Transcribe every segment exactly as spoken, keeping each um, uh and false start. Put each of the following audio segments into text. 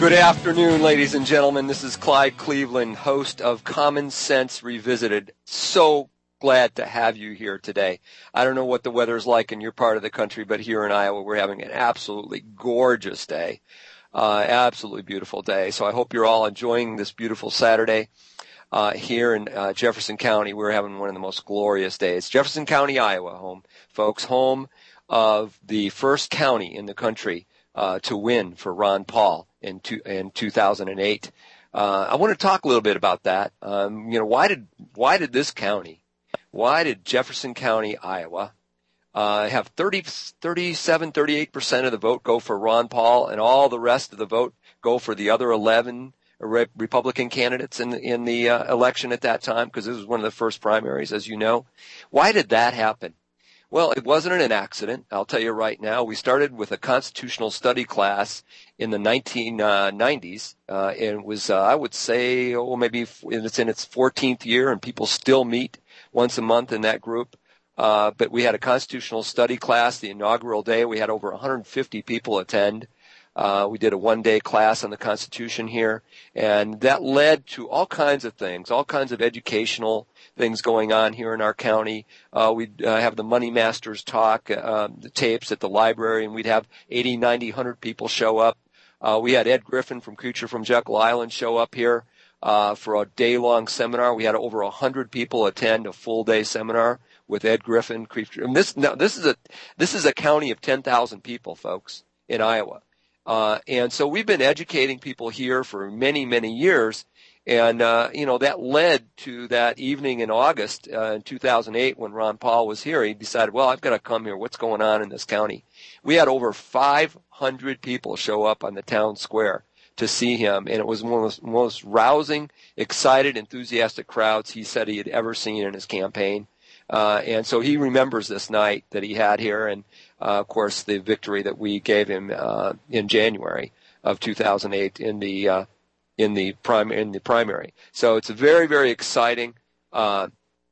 Good afternoon, ladies and gentlemen. This is Clyde Cleveland, host of Common Sense Revisited. So glad to have you here today. I don't know what the weather's like in your part of the country, but here in Iowa, we're having an absolutely gorgeous day. Uh, absolutely beautiful day. So I hope you're all enjoying this beautiful Saturday. Uh, here in uh, Jefferson County, we're having one of the most glorious days. Jefferson County, Iowa, home, folks, home of the first county in the country uh, to win for Ron Paul in, two, in two thousand eight. Uh, I want to talk a little bit about that. Um, you know, why did why did this county, why did Jefferson County, Iowa, uh, have thirty, thirty-seven, thirty-eight percent of the vote go for Ron Paul, and all the rest of the vote go for the other eleven Re- Republican candidates in the, in the uh, election at that time, because this was one of the first primaries, as you know. Why did that happen? Well, it wasn't an accident. I'll tell you right now. We started with a constitutional study class in the nineteen nineties, uh, and it was, uh, I would say, oh, maybe it's in its fourteenth year, and people still meet once a month in that group. Uh, but we had a constitutional study class the inaugural day. We had over one hundred fifty people attend. Uh, we did a one-day class on the Constitution here, and that led to all kinds of things, all kinds of educational things going on here in our county. Uh, we'd uh, have the Money Masters talk, uh, the tapes at the library, and we'd have eighty, ninety, one hundred people show up. Uh, we had Ed Griffin from Creature from Jekyll Island show up here uh, for a day-long seminar. We had over one hundred people attend a full-day seminar with Ed Griffin. Creature. And this, now, this is a this is a county of ten thousand people, folks, in Iowa. Uh, and so we've been educating people here for many, many years. And, uh, you know, that led to that evening in August, uh, in two thousand eight when Ron Paul was here. He decided, well, I've got to come here. What's going on in this county? We had over five hundred people show up on the town square to see him. And it was one of the most rousing, excited, enthusiastic crowds he said he had ever seen in his campaign. Uh, and so he remembers this night that he had here, and uh, of course the victory that we gave him uh, in January of two thousand eight in the uh, in the prim in the primary. So it's very, very exciting, uh,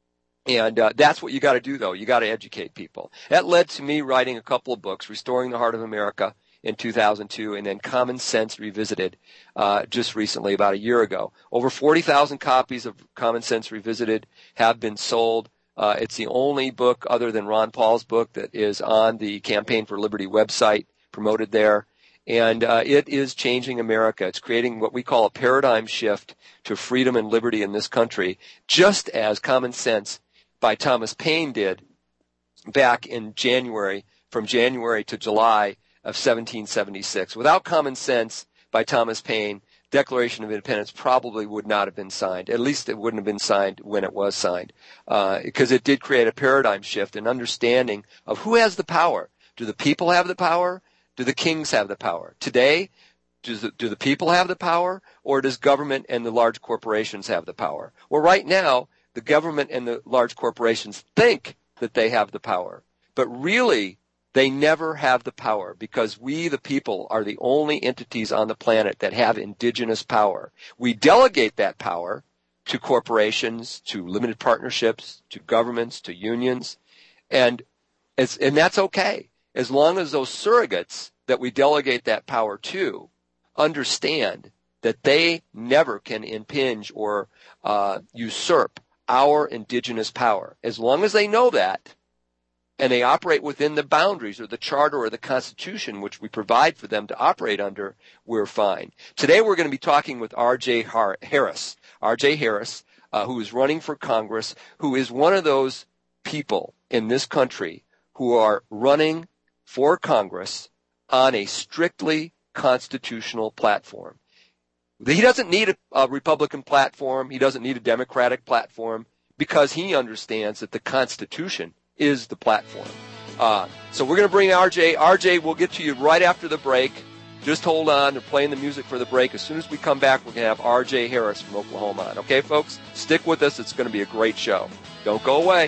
and uh, that's what you got to do, though. You got to educate people. That led to me writing a couple of books: Restoring the Heart of America in two thousand two, and then Common Sense Revisited uh, just recently, about a year ago. Over forty thousand copies of Common Sense Revisited have been sold. Uh, it's the only book other than Ron Paul's book that is on the Campaign for Liberty website, promoted there. And uh, it is changing America. It's creating what we call a paradigm shift to freedom and liberty in this country, just as Common Sense by Thomas Paine did back in January, from January to July of seventeen seventy-six. Without Common Sense by Thomas Paine, Declaration of Independence probably would not have been signed. At least it wouldn't have been signed when it was signed, uh, because it did create a paradigm shift in understanding of who has the power. Do the people have the power? Do the kings have the power? Today, do the, do the people have the power, or does government and the large corporations have the power? Well, right now, the government and the large corporations think that they have the power, but really, they never have the power, because we, the people, are the only entities on the planet that have indigenous power. We delegate that power to corporations, to limited partnerships, to governments, to unions, and it's, and that's okay, as long as those surrogates that we delegate that power to understand that they never can impinge or uh, usurp our indigenous power. As long as they know that, and they operate within the boundaries or the charter or the Constitution, which we provide for them to operate under, we're fine. Today we're going to be talking with R J Harris. R J Harris, uh, who is running for Congress, who is one of those people in this country who are running for Congress on a strictly constitutional platform. He doesn't need a, a Republican platform. He doesn't need a Democratic platform, because he understands that the Constitution is the platform. Uh, so we're going to bring R J. R J, we'll get to you right after the break. Just hold on. They're playing the music for the break. As soon as we come back, we're going to have R J Harris from Oklahoma on. Okay, folks? Stick with us. It's going to be a great show. Don't go away.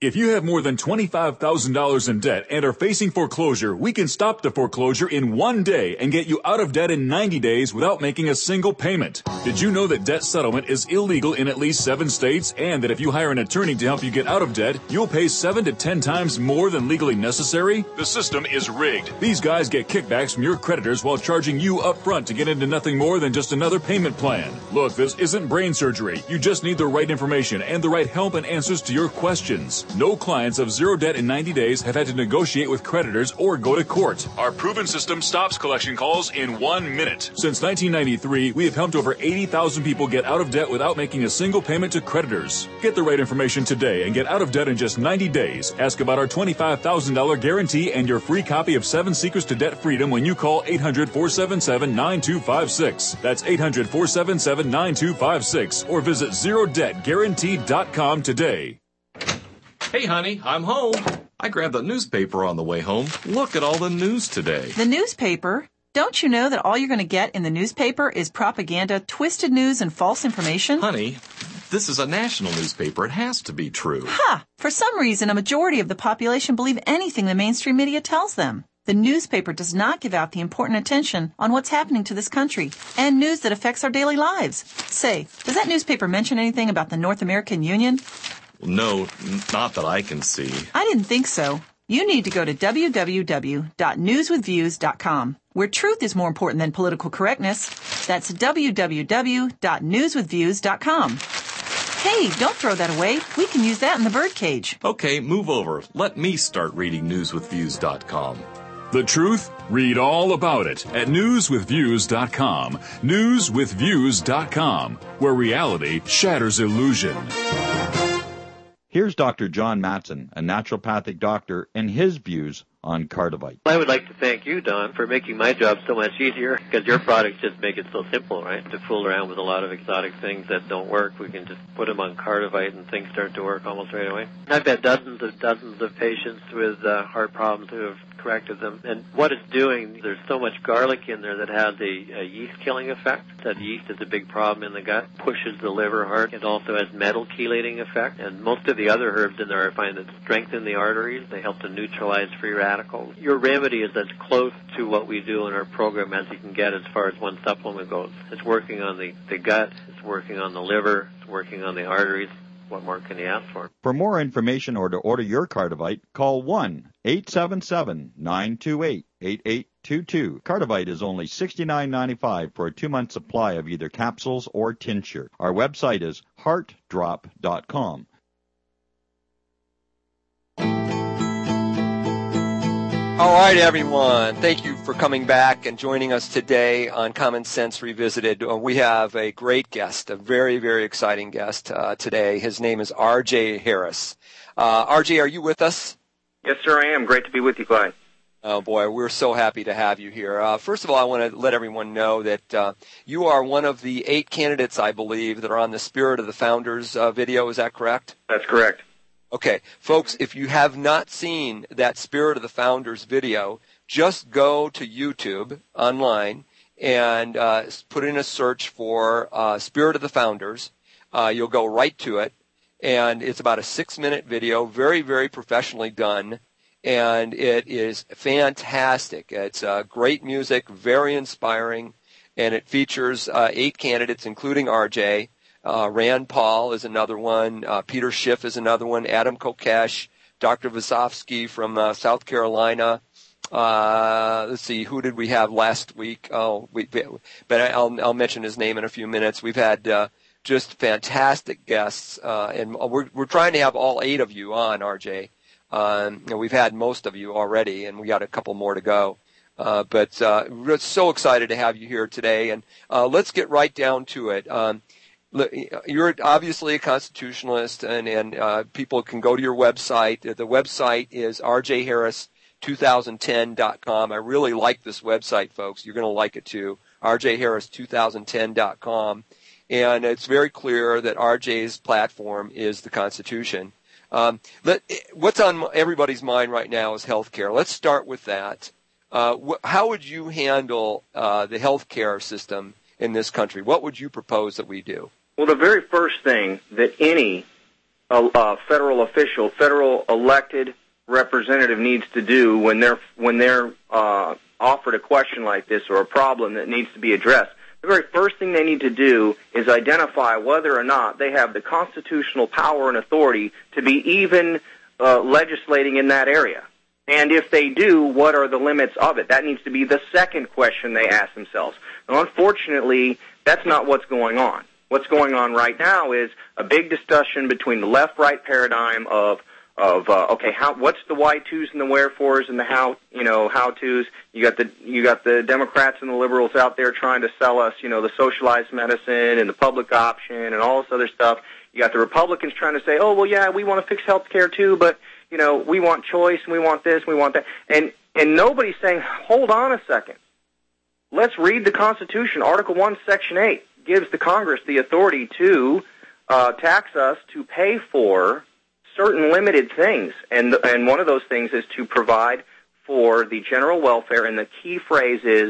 If you have more than twenty-five thousand dollars in debt and are facing foreclosure, we can stop the foreclosure in one day and get you out of debt in ninety days without making a single payment. Did you know that debt settlement is illegal in at least seven states, and that if you hire an attorney to help you get out of debt, you'll pay seven to ten times more than legally necessary? The system is rigged. These guys get kickbacks from your creditors while charging you up front to get into nothing more than just another payment plan. Look, this isn't brain surgery. You just need the right information and the right help and answers to your questions. No clients of zero debt in ninety days have had to negotiate with creditors or go to court. Our proven system stops collection calls in one minute. Since nineteen ninety-three, we have helped over eighty thousand people get out of debt without making a single payment to creditors. Get the right information today and get out of debt in just ninety days. Ask about our twenty-five thousand dollars guarantee and your free copy of Seven Secrets to Debt Freedom when you call eight hundred, four seven seven, nine two five six. That's eight hundred, four seven seven, nine two five six or visit zero debt guarantee dot com today. Hey, honey, I'm home. I grabbed the newspaper on the way home. Look at all the news today. The newspaper? Don't you know that all you're going to get in the newspaper is propaganda, twisted news, and false information? Honey, this is a national newspaper. It has to be true. Ha! For some reason, a majority of the population believe anything the mainstream media tells them. The newspaper does not give out the important attention on what's happening to this country and news that affects our daily lives. Say, does that newspaper mention anything about the North American Union? No, not that I can see. I didn't think so. You need to go to w w w dot news with views dot com, where truth is more important than political correctness. That's w w w dot news with views dot com. Hey, don't throw that away. We can use that in the birdcage. Okay, move over. Let me start reading news with views dot com. The truth? Read all about it at news with views dot com. news with views dot com, where reality shatters illusion. Here's Doctor John Matson, a naturopathic doctor, and his views on Cardivite. I would like to thank you, Don, for making my job so much easier, because your products just make it so simple, right? To fool around with a lot of exotic things that don't work, we can just put them on Cardivite and things start to work almost right away. I've had dozens and dozens of patients with uh, heart problems who have corrected them, and what it's doing, there's so much garlic in there that has a, a yeast-killing effect. That yeast is a big problem in the gut, pushes the liver hard. It also has metal chelating effect, and most of the other herbs in there I find that strengthen the arteries. They help to neutralize free radicals. Your remedy is as close to what we do in our program as you can get as far as one supplement goes. It's working on the, the gut, it's working on the liver, it's working on the arteries. What more can you ask for? For more information or to order your Cardivite, call one eight seven seven, nine two eight, eight eight two two. Cardivite is only sixty-nine ninety-five for a two-month supply of either capsules or tincture. Our website is heart drop dot com. All right, everyone. Thank you for coming back and joining us today on Common Sense Revisited. Uh, we have a great guest, a very, very exciting guest uh, today. His name is R J Harris. Uh, R J, are you with us? Yes, sir, I am. Great to be with you, Clyde. Oh, boy, we're so happy to have you here. Uh, first of all, I want to let everyone know that uh, you are one of the eight candidates, I believe, that are on the Spirit of the Founders uh, video. Is that correct? That's correct. Okay, folks, if you have not seen that Spirit of the Founders video, just go to YouTube online and uh, put in a search for uh, Spirit of the Founders. Uh, you'll go right to it, and it's about a six-minute video, very, very professionally done, and it is fantastic. It's uh, great music, very inspiring, and it features uh, eight candidates, including R J. Uh, Rand Paul is another one. Uh, Peter Schiff is another one. Adam Kokesh, Doctor Vasofsky from uh, South Carolina. Uh, let's see, who did we have last week? Oh, we, but I'll, I'll mention his name in a few minutes. We've had uh, just fantastic guests, uh, and we're we're trying to have all eight of you on, R J. Um, you know, we've had most of you already, and we got a couple more to go. Uh, but uh, we're so excited to have you here today, and uh, let's get right down to it. Um, You're obviously a constitutionalist, and, and uh, people can go to your website. The website is r j harris two thousand ten dot com. I really like this website, folks. You're going to like it too, r j harris two thousand ten dot com. And it's very clear that R J's platform is the Constitution. Um, let, what's on everybody's mind right now is health care. Let's start with that. Uh, wh- how would you handle uh, the health care system in this country? What would you propose that we do? Well, the very first thing that any a, a federal official, federal elected representative needs to do when they're when they're uh, offered a question like this or a problem that needs to be addressed. The very first thing they need to do is identify whether or not they have the constitutional power and authority to be even uh, legislating in that area. And if they do, what are the limits of it? That needs to be the second question they ask themselves. Now, unfortunately, that's not what's going on. What's going on right now is a big discussion between the left-right paradigm of of uh, okay, how what's the why tos and the wherefores and the how you know how tos. You got the you got the Democrats and the liberals out there trying to sell us you know the socialized medicine and the public option and all this other stuff. You got the Republicans trying to say, oh well, yeah, we want to fix health care too, but you know we want choice and we want this and we want that, and and nobody's saying, hold on a second, let's read the Constitution. Article one, Section eight gives the Congress the authority to uh, tax us to pay for certain limited things, and and one of those things is to provide for the general welfare, and the key phrase is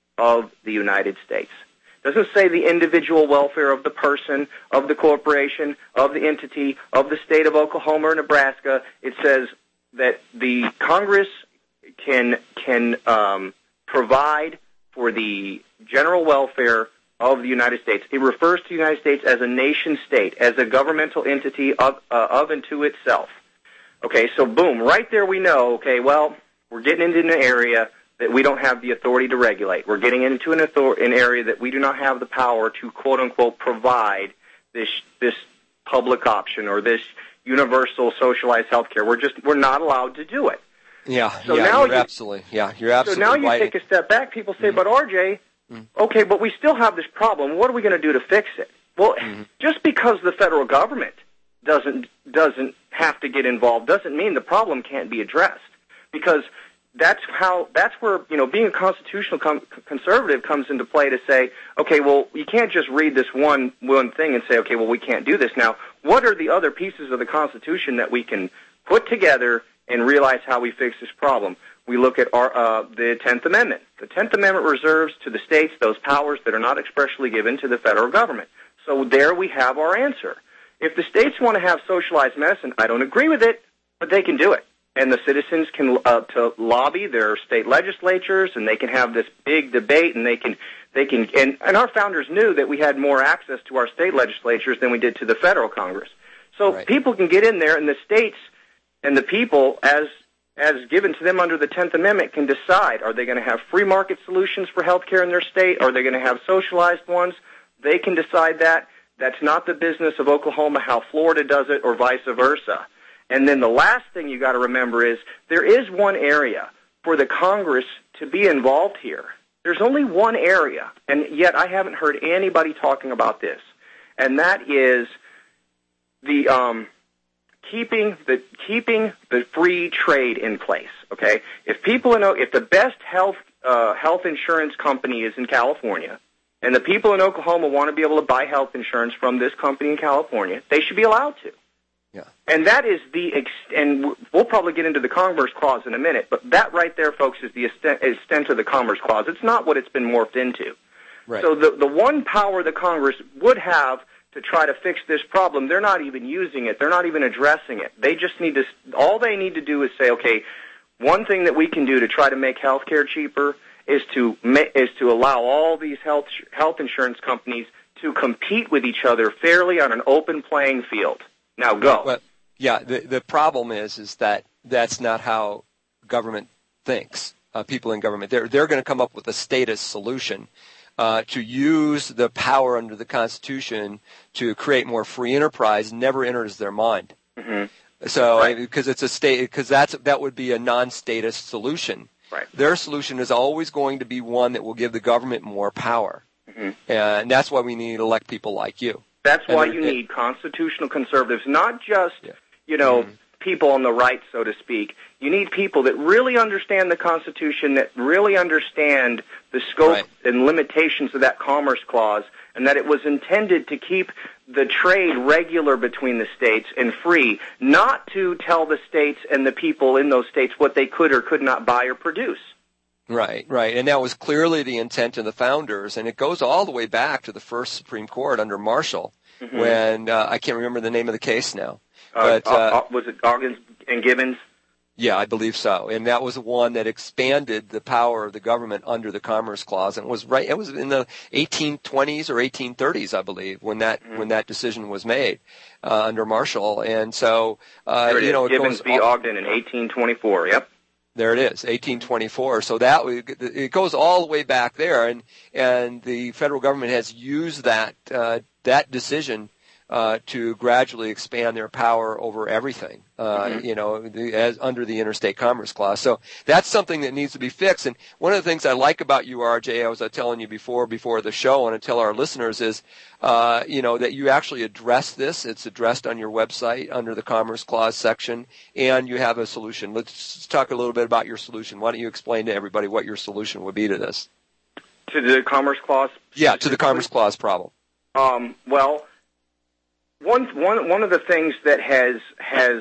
of the United States. It doesn't say the individual welfare of the person, of the corporation, of the entity, of the state of Oklahoma or Nebraska. It says that the Congress can can um, provide for the general welfare of the United States. It refers to the United States as a nation state, as a governmental entity of uh, of and to itself. Okay, so boom, right there we know, okay, well, we're getting into an area that we don't have the authority to regulate. We're getting into an, author- an area that we do not have the power to, quote-unquote, provide this this public option or this universal socialized health care. We're just, we're not allowed to do it. Yeah, so yeah, now you're you, absolutely, yeah, you're absolutely So now you right. take a step back, people say, mm-hmm. but R J, okay, but we still have this problem. What are we going to do to fix it? Well, mm-hmm. just because the federal government doesn't doesn't have to get involved doesn't mean the problem can't be addressed. Because that's how that's where you know being a constitutional com- conservative comes into play to say, okay, well, you can't just read this one one thing and say, okay, well, we can't do this. Now, what are the other pieces of the Constitution that we can put together and realize how we fix this problem? We look at our, uh, the tenth Amendment. The tenth Amendment reserves to the states those powers that are not expressly given to the federal government. So there we have our answer. If the states want to have socialized medicine, I don't agree with it, but they can do it. And the citizens can uh, to lobby their state legislatures, and they can have this big debate, and they can they can. And, and our founders knew that we had more access to our state legislatures than we did to the federal Congress. So right. people can get in there, and the states and the people, as as given to them under the tenth Amendment, can decide, are they going to have free market solutions for health care in their state? Are they going to have socialized ones? They can decide that. That's not the business of Oklahoma, how Florida does it, or vice versa. And then the last thing you got to remember is there is one area for the Congress to be involved here. There's only one area, and yet I haven't heard anybody talking about this, and that is the um, keeping the keeping the free trade in place. Okay, if people in if the best health uh, health insurance company is in California, and the people in Oklahoma want to be able to buy health insurance from this company in California, they should be allowed to. Yeah. And that is the ex- and we'll probably get into the Commerce Clause in a minute, but that right there, folks, is the extent, extent of the Commerce Clause. It's not what it's been morphed into. Right. So the the one power the Congress would have to try to fix this problem, they're not even using it. They're not even addressing it. They just need to. All they need to do is say, okay, one thing that we can do to try to make health care cheaper is to is to allow all these health health insurance companies to compete with each other fairly on an open playing field. Now go. Well, yeah, the the problem is is that that's not how government thinks. Uh, people in government, they're they're going to come up with a status solution uh, to use the power under the Constitution to create more free enterprise. Never enters their mind. Mm-hmm. So right. because it's a state, because that's that would be a non-status solution. Right. Their solution is always going to be one that will give the government more power, mm-hmm. and that's why we need to elect people like you. That's and why it, you need constitutional conservatives, not just, yeah. you know, mm-hmm. people on the right, so to speak. You need people that really understand the Constitution, that really understand the scope right. and limitations of that Commerce Clause, and that it was intended to keep the trade regular between the states and free, not to tell the states and the people in those states what they could or could not buy or produce. Right, right. And that was clearly the intent of the founders, and it goes all the way back to the first Supreme Court under Marshall, mm-hmm. when uh, I can't remember the name of the case now. But, uh, uh, uh, was it Goggins and Gibbons? Yeah, I believe so. And that was the one that expanded the power of the government under the Commerce Clause. And it was right, it was in the eighteen twenties or eighteen thirties, I believe, when that, mm-hmm. when that decision was made, uh, under Marshall. And so, uh, there it you is. know, it Gibbons goes v. Ogden in eighteen twenty-four. Yep. There it is, eighteen twenty-four. So that, it goes all the way back there. And, and the federal government has used that, uh, that decision Uh, to gradually expand their power over everything, uh, mm-hmm. you know, the, as under the Interstate Commerce Clause. So that's something that needs to be fixed. And one of the things I like about you, R J, I was uh, telling you before, before the show, and I tell our listeners is, uh, you know, that you actually address this. It's addressed on your website under the Commerce Clause section, and you have a solution. Let's talk a little bit about your solution. Why don't you explain to everybody what your solution would be to this? To the Commerce Clause? Yeah, to the Commerce Clause problem. Um, well, One, one, one of the things that has has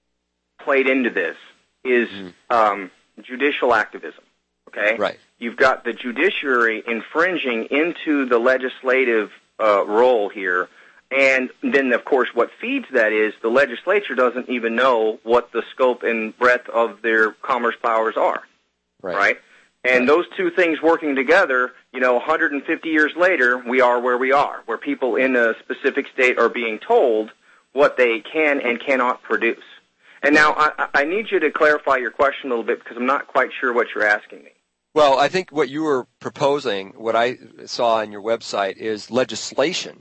played into this is mm. um, judicial activism. Okay, right. You've got the judiciary infringing into the legislative uh, role here, and then of course what feeds that is the legislature doesn't even know what the scope and breadth of their commerce powers are. Right. Right? And those two things working together, you know, one hundred fifty years later, we are where we are, where people in a specific state are being told what they can and cannot produce. And now I, I need you to clarify your question a little bit because I'm not quite sure what you're asking me. Well, I think what you were proposing, what I saw on your website, is legislation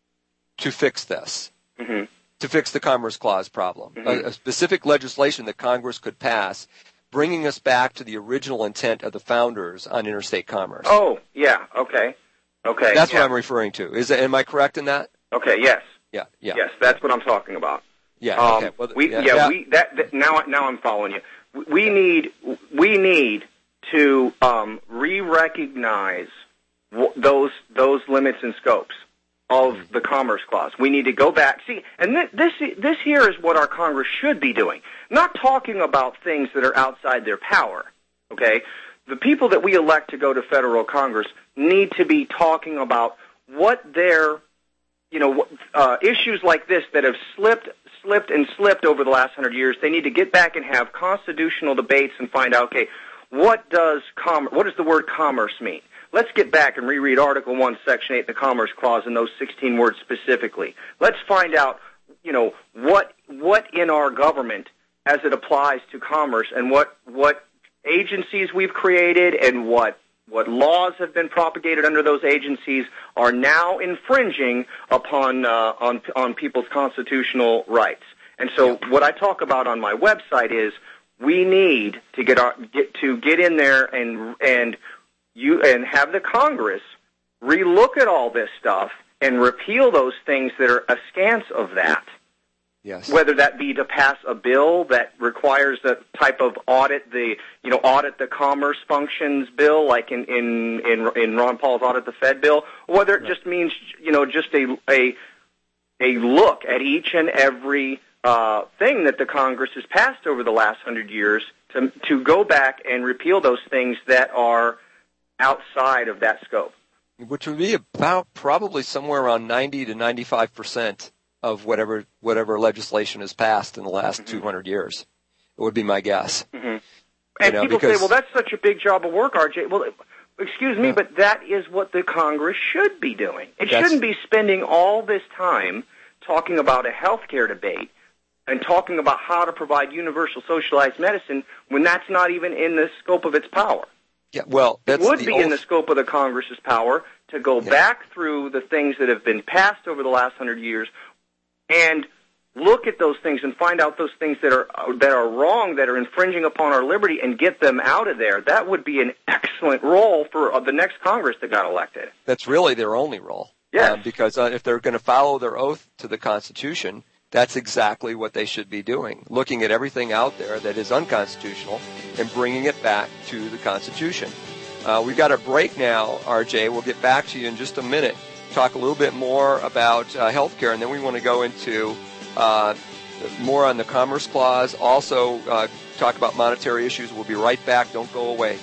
to fix this, mm-hmm. to fix the Commerce Clause problem, mm-hmm. a, a specific legislation that Congress could pass, bringing us back to the original intent of the founders on interstate commerce. Oh, yeah, okay. Okay. That's yeah. what I'm referring to. Is that, am I correct in that? Okay, yes. Yeah, yeah. Yes, that's what I'm talking about. Yeah, um, okay. Well, we, yeah, yeah, yeah. we that, that now now I'm following you. We need we need to um, re-recognize w- those those limits and scopes of mm-hmm. the Commerce Clause. We need to go back. See, and th- this this here is what our Congress should be doing. Not talking about things that are outside their power, okay? The people that we elect to go to federal Congress need to be talking about what their, you know, uh, issues like this that have slipped, slipped, and slipped over the last hundred years. They need to get back and have constitutional debates and find out, okay, what does com- what does the word commerce mean? Let's get back and reread Article one, Section eight, the Commerce Clause, and those sixteen words specifically. Let's find out, you know, what what in our government as it applies to commerce and what what agencies we've created and what what laws have been propagated under those agencies are now infringing upon uh, on on people's constitutional rights. And so yeah. what I talk about on my website is we need to get our get to get in there and and you and have the Congress relook at all this stuff and repeal those things that are askance of that. Yes. Whether that be to pass a bill that requires a type of audit, the you know audit the commerce functions bill, like in in in, in Ron Paul's audit the Fed bill, or whether it right. just means you know just a a a look at each and every uh, thing that the Congress has passed over the last hundred years to to go back and repeal those things that are outside of that scope, which would be about probably somewhere around ninety to ninety-five percent. Of whatever whatever legislation has passed in the last mm-hmm. two hundred years. It would be my guess. Mm-hmm. You And know, people because, say, well, that's such a big job of work, R J. Well, excuse me, yeah. but that is what the Congress should be doing. It that's, shouldn't be spending all this time talking about a health care debate and talking about how to provide universal socialized medicine when that's not even in the scope of its power. Yeah, well, that's it would the be old... in the scope of the Congress's power to go yeah. back through the things that have been passed over the last hundred years and look at those things and find out those things that are that are wrong, that are infringing upon our liberty, and get them out of there. That would be an excellent role for uh, the next Congress that got elected. That's really their only role. Yes. Uh, because uh, if they're going to follow their oath to the Constitution, that's exactly what they should be doing, looking at everything out there that is unconstitutional and bringing it back to the Constitution. Uh, we've got a break now, R J. We'll get back to you in just a minute. Talk a little bit more about uh, health care, and then we want to go into uh, more on the Commerce Clause, also uh, talk about monetary issues. We'll be right back. Don't go away.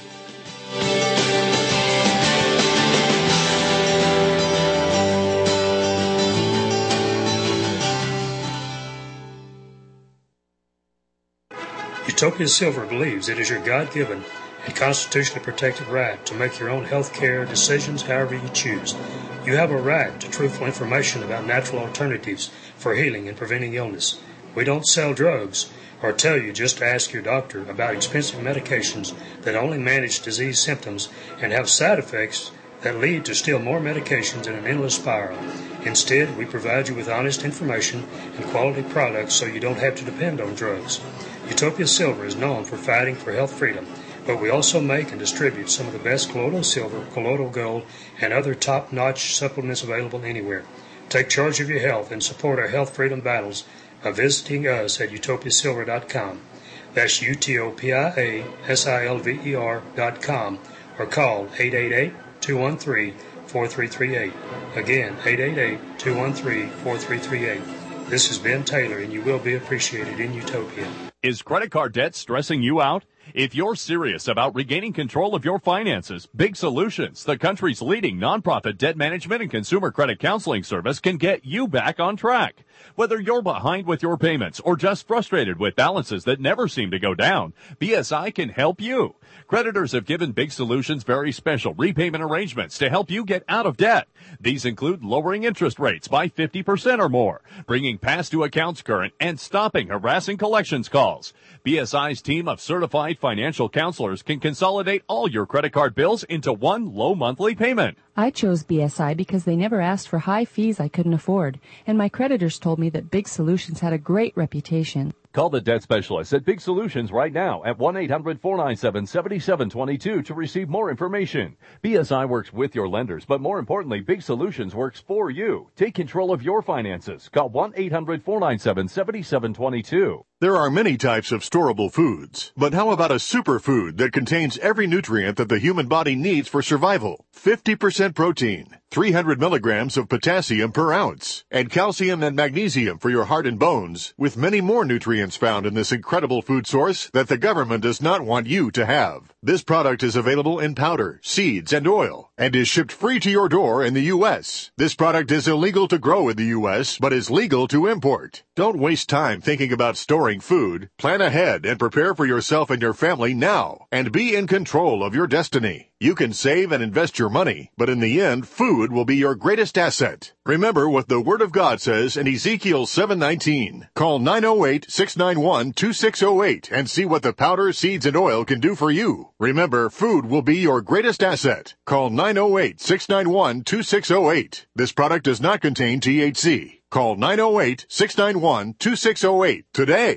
Utopia Silver believes it is your God-given and constitutionally protected right to make your own health care decisions however you choose. You have a right to truthful information about natural alternatives for healing and preventing illness. We don't sell drugs or tell you just to ask your doctor about expensive medications that only manage disease symptoms and have side effects that lead to still more medications in an endless spiral. Instead, we provide you with honest information and quality products so you don't have to depend on drugs. Utopia Silver is known for fighting for health freedom, but we also make and distribute some of the best colloidal silver, colloidal gold, and other top-notch supplements available anywhere. Take charge of your health and support our health freedom battles by visiting us at utopia silver dot com. That's U T O P I A S I L V E R dot com, or call eight eight eight, two one three, four three three eight. Again, eight eight eight, two one three, four three three eight. This is Ben Taylor, and you will be appreciated in Utopia. Is credit card debt stressing you out? If you're serious about regaining control of your finances, Big Solutions, the country's leading nonprofit debt management and consumer credit counseling service, can get you back on track. Whether you're behind with your payments or just frustrated with balances that never seem to go down, B S I can help you. Creditors have given Big Solutions very special repayment arrangements to help you get out of debt. These include lowering interest rates by fifty percent or more, bringing past due accounts current, and stopping harassing collections calls. B S I's team of certified financial counselors can consolidate all your credit card bills into one low monthly payment. I chose B S I because they never asked for high fees I couldn't afford, and my creditors told me that Big Solutions had a great reputation. Call the debt specialist at Big Solutions right now at one eight hundred, four nine seven, seven seven two two to receive more information. B S I works with your lenders, but more importantly, Big Solutions works for you. Take control of your finances. Call one eight hundred, four nine seven, seven seven two two. There are many types of storable foods, but how about a superfood that contains every nutrient that the human body needs for survival? fifty percent protein, three hundred milligrams of potassium per ounce, and calcium and magnesium for your heart and bones, with many more nutrients found in this incredible food source that the government does not want you to have. This product is available in powder, seeds, and oil, and is shipped free to your door in the U S. This product is illegal to grow in the U S, but is legal to import. Don't waste time thinking about storing food. Plan ahead and prepare for yourself and your family now, and be in control of your destiny. You can save and invest your money, but in the end, food will be your greatest asset. Remember what the Word of God says in Ezekiel seven nineteen. Call nine oh eight, six nine one, two six oh eight and see what the powder, seeds, and oil can do for you. Remember, food will be your greatest asset. Call nine oh eight, six nine one, two six oh eight. This product does not contain T H C. Call nine oh eight, six nine one, two six oh eight today.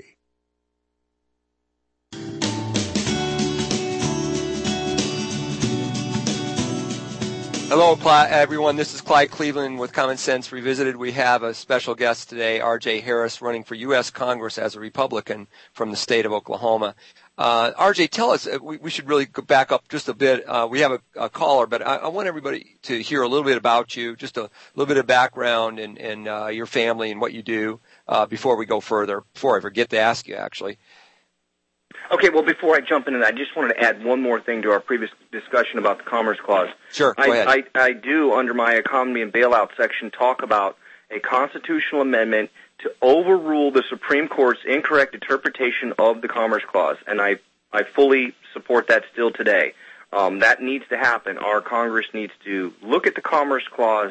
Hello, everyone. This is Clyde Cleveland with Common Sense Revisited. We have a special guest today, R J Harris, running for U S Congress as a Republican from the state of Oklahoma. Uh, R J, tell us, uh, we, we should really go back up just a bit. Uh, we have a, a caller, but I, I want everybody to hear a little bit about you, just a little bit of background and, and uh, your family and what you do uh, before we go further, before I forget to ask you, actually. Okay, well, before I jump into that, I just wanted to add one more thing to our previous discussion about the Commerce Clause. Sure, go I, ahead. I, I do, under my economy and bailout section, talk about a constitutional amendment to overrule the Supreme Court's incorrect interpretation of the Commerce Clause, and I, I fully support that still today. Um, that needs to happen. Our Congress needs to look at the Commerce Clause,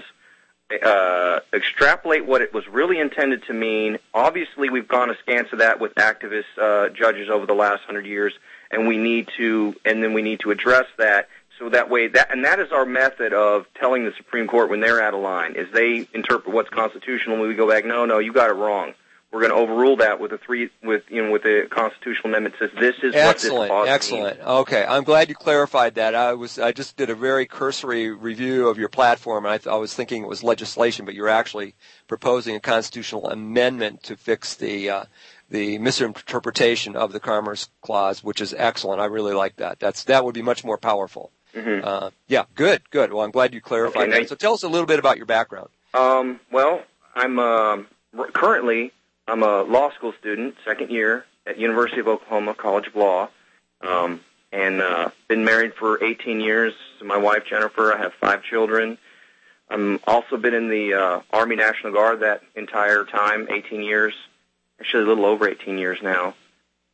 uh, extrapolate what it was really intended to mean. Obviously, we've gone askance of that with activist uh, judges over the last hundred years, and we need to, and then we need to address that. So that way, that and that is our method of telling the Supreme Court when they're out of line, is they interpret what's constitutional, and we go back, no, no, you got it wrong. We're going to overrule that with a three, with you know, with the constitutional amendment that says this is excellent, what this clause excellent. means. Okay, I'm glad you clarified that. I was, I just did a very cursory review of your platform, and I, th- I was thinking it was legislation, but you're actually proposing a constitutional amendment to fix the uh, the misinterpretation of the Commerce Clause, which is excellent. I really like that. That's that would be much more powerful. Mm-hmm. Uh, yeah, good, good. Well, I'm glad you clarified okay, that. So tell us a little bit about your background. Um, well, I'm uh, currently I'm a law school student, second year at University of Oklahoma College of Law, um, and uh, been married for eighteen years to my wife Jennifer. I have five children. I'm also been in the uh, Army National Guard that entire time, eighteen years, actually a little over eighteen years now.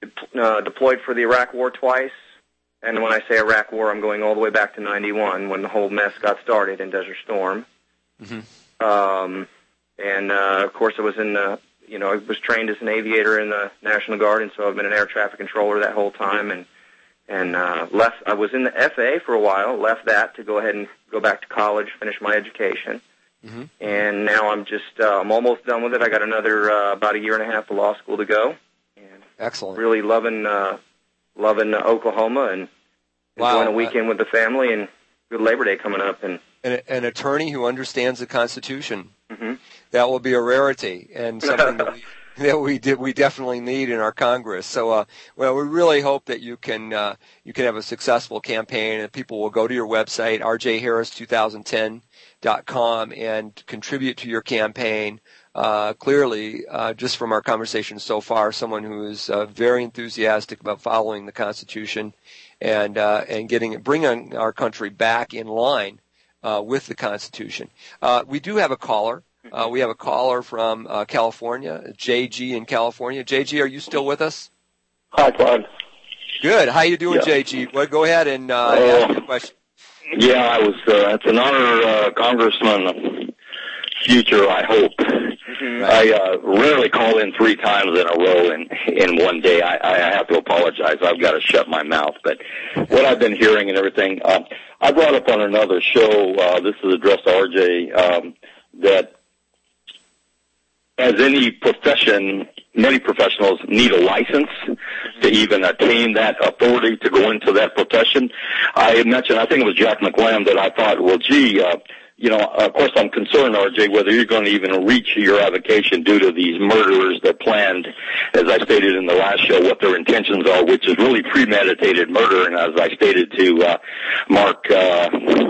uh, deployed for the Iraq War twice. And when I say Iraq War, I'm going all the way back to ninety-one when the whole mess got started in Desert Storm. Mm-hmm. Um, and, uh, of course, I was in the, you know, I was trained as an aviator in the National Guard, and so I've been an air traffic controller that whole time. And, and uh, left. I was in the F A A for a while, left that to go ahead and go back to college, finish my education. Mm-hmm. And now I'm just, uh, I'm almost done with it. I got another, uh, about a year and a half of law school to go. And excellent. Really loving, uh, loving uh, Oklahoma and wow. enjoying a weekend with the family and good Labor Day coming up. And an, an attorney who understands the Constitution. Mm-hmm. That will be a rarity and something that we, that we did, we definitely need in our Congress. So, uh, well, we really hope that you can, uh, you can have a successful campaign and people will go to your website, r j harris two thousand ten dot com, and contribute to your campaign. Uh, clearly, uh, just from our conversation so far, someone who is uh, very enthusiastic about following the Constitution and, uh, and getting, bringing our country back in line, uh, with the Constitution. Uh, we do have a caller. Uh, we have a caller from uh, California, J G in California. J G, are you still with us? Hi, Claude. Good. How you doing, yeah. J G? Well, go ahead and uh, uh, ask the question. Yeah, I was. Uh, it's an honor, uh, Congressman. Future, I hope. Mm-hmm. I uh, rarely call in three times in a row in in one day. I, I have to apologize. I've got to shut my mouth. But what I've been hearing and everything, uh, I brought up on another show. Uh, this is addressed to R J. Um, that as any profession, many professionals need a license to even attain that authority to go into that profession. I mentioned, I think it was Jack McLam, that I thought, well, gee, uh, you know, of course I'm concerned, R J, whether you're going to even reach your avocation due to these murderers that planned, as I stated in the last show, what their intentions are, which is really premeditated murder. And as I stated to uh, Mark, uh,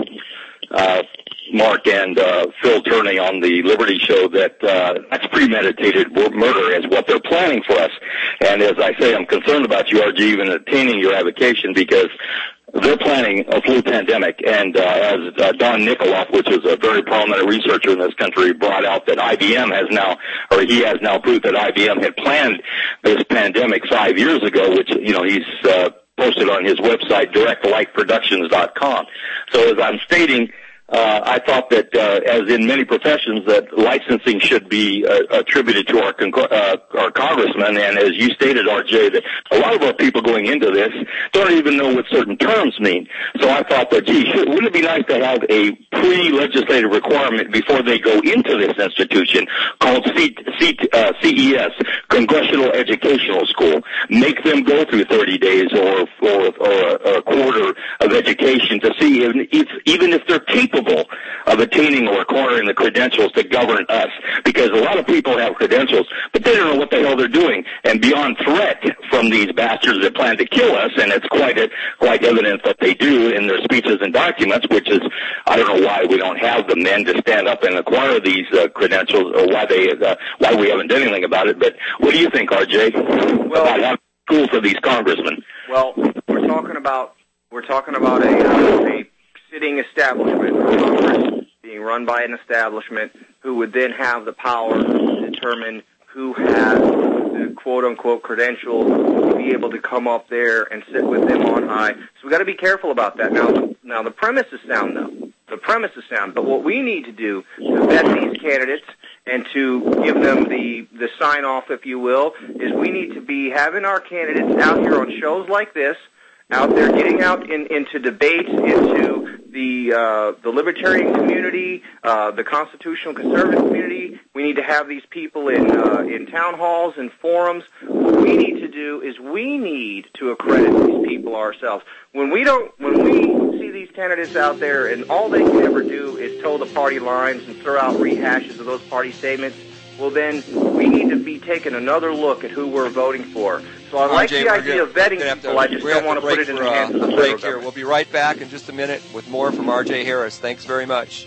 uh, Mark and uh, Phil Turney on the Liberty Show, that uh, that's premeditated murder is what they're planning for us. And as I say, I'm concerned about you, R J, even attaining your avocation, because they're planning a flu pandemic. And uh, as uh, Don Nikoloff, which is a very prominent researcher in this country, brought out that I B M has now, or he has now proved that I B M had planned this pandemic five years ago, which, you know, he's uh, posted on his website, direct light productions dot com. So as I'm stating, Uh, I thought that, uh, as in many professions, that licensing should be uh, attributed to our con- uh, our congressmen. And as you stated, R J, that a lot of our people going into this don't even know what certain terms mean. So I thought that, gee, should, wouldn't it be nice to have a pre-legislative requirement before they go into this institution called C- C- uh, C E S, Congressional Educational School? Make them go through thirty days or or, or a, a quarter of education to see if, if even if they're capable of attaining or acquiring the credentials to govern us, because a lot of people have credentials, but they don't know what the hell they're doing. And beyond threat from these bastards that plan to kill us, and it's quite a, quite evident that they do in their speeches and documents, which is, I don't know why we don't have the men to stand up and acquire these uh, credentials, or why they uh, why we haven't done anything about it. But what do you think, R J, well, about having school for these congressmen? Well, we're talking about we're talking about a, uh, a sitting establishment, Congress being run by an establishment who would then have the power to determine who has the quote-unquote credentials to be able to come up there and sit with them on high. So we've got to be careful about that. Now, the, now the premise is sound, though. The premise is sound. But what we need to do to vet these candidates and to give them the, the sign-off, if you will, is we need to be having our candidates out here on shows like this, out there getting out in, into debates, into the uh, the libertarian community, uh, the constitutional conservative community. We need to have these people in uh, in town halls and forums. What we need to do is we need to accredit these people ourselves. When we don't, when we see these candidates out there and all they can ever do is toe the party lines and throw out rehashes of those party statements, well then we need to be taking another look at who we're voting for. So I like the idea of vetting people. I just don't want to put it in the hands of the federal government. We'll be right back in just a minute with more from R J Harris. Thanks very much.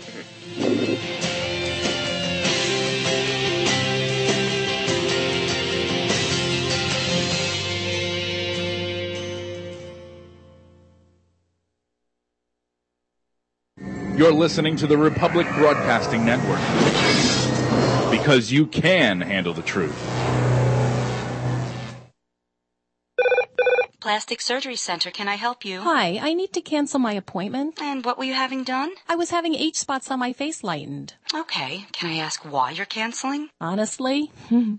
You're listening to the Republic Broadcasting Network, because you can handle the truth. Plastic Surgery Center. Can I help you? Hi, I need to cancel my appointment. And what were you having done? I was having age spots on my face lightened. Okay. Can I ask why you're canceling? Honestly?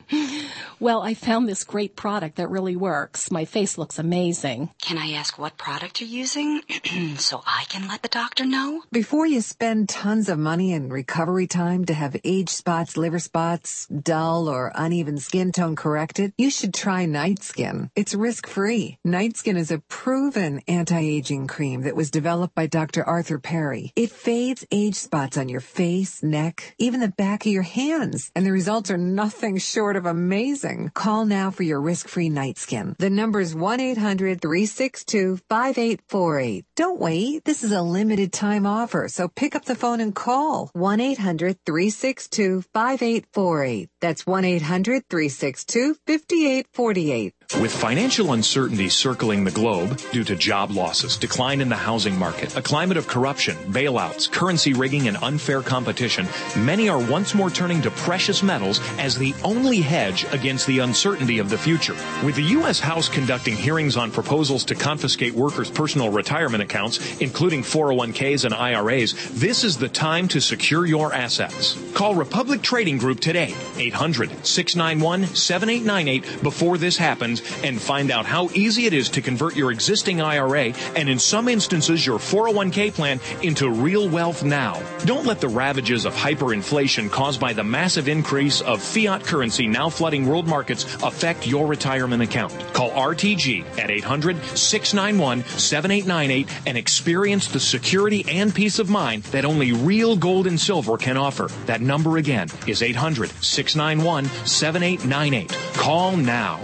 Well, I found this great product that really works. My face looks amazing. Can I ask what product you're using so I can let the doctor know? Before you spend tons of money and recovery time to have age spots, liver spots, dull or uneven skin tone corrected, you should try Night Skin. It's risk-free. Night Skin is a proven anti-aging cream that was developed by Doctor Arthur Perry. It fades age spots on your face, neck, even the back of your hands, and the results are nothing short of amazing. Call now for your risk-free Night Skin. The number is one eight hundred three six two five eight four eight. Don't wait. This is a limited time offer, so pick up the phone and call one eight hundred three six two five eight four eight. That's one eight hundred three six two five eight four eight. With financial uncertainty circling the globe due to job losses, decline in the housing market, a climate of corruption, bailouts, currency rigging, and unfair competition, many are once more turning to precious metals as the only hedge against the uncertainty of the future. With the U S House conducting hearings on proposals to confiscate workers' personal retirement accounts, including four oh one k's and I R A's, this is the time to secure your assets. Call Republic Trading Group today, eight hundred six nine one seven eight nine eight, before this happens, and find out how easy it is to convert your existing I R A and, in some instances, your four oh one k plan into real wealth now. Don't let the ravages of hyperinflation caused by the massive increase of fiat currency now flooding world markets affect your retirement account. Call R T G at eight hundred six nine one seven eight nine eight and experience the security and peace of mind that only real gold and silver can offer. That number again is eight hundred six nine one seven eight nine eight. Call now.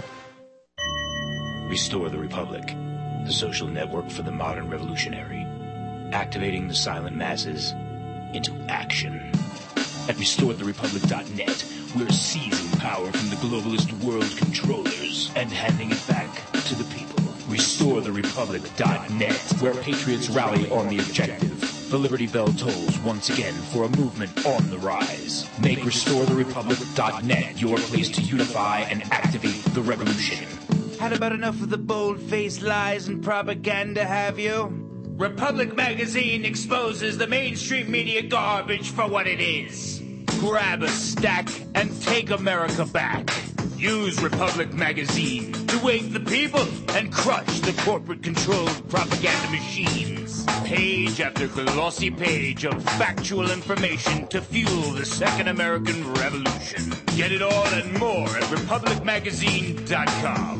Restore the Republic, the social network for the modern revolutionary, activating the silent masses into action. At restore the republic dot net, we're seizing power from the globalist world controllers and handing it back to the people. restore the republic dot net, where patriots rally on the objective. The Liberty Bell tolls once again for a movement on the rise. Make restore the republic dot net your place to unify and activate the revolution. Had about enough of the bold-faced lies and propaganda, have you? Republic Magazine exposes the mainstream media garbage for what it is. Grab a stack and take America back. Use Republic Magazine to wake the people and crush the corporate-controlled propaganda machines. Page after glossy page of factual information to fuel the Second American Revolution. Get it all and more at republic magazine dot com.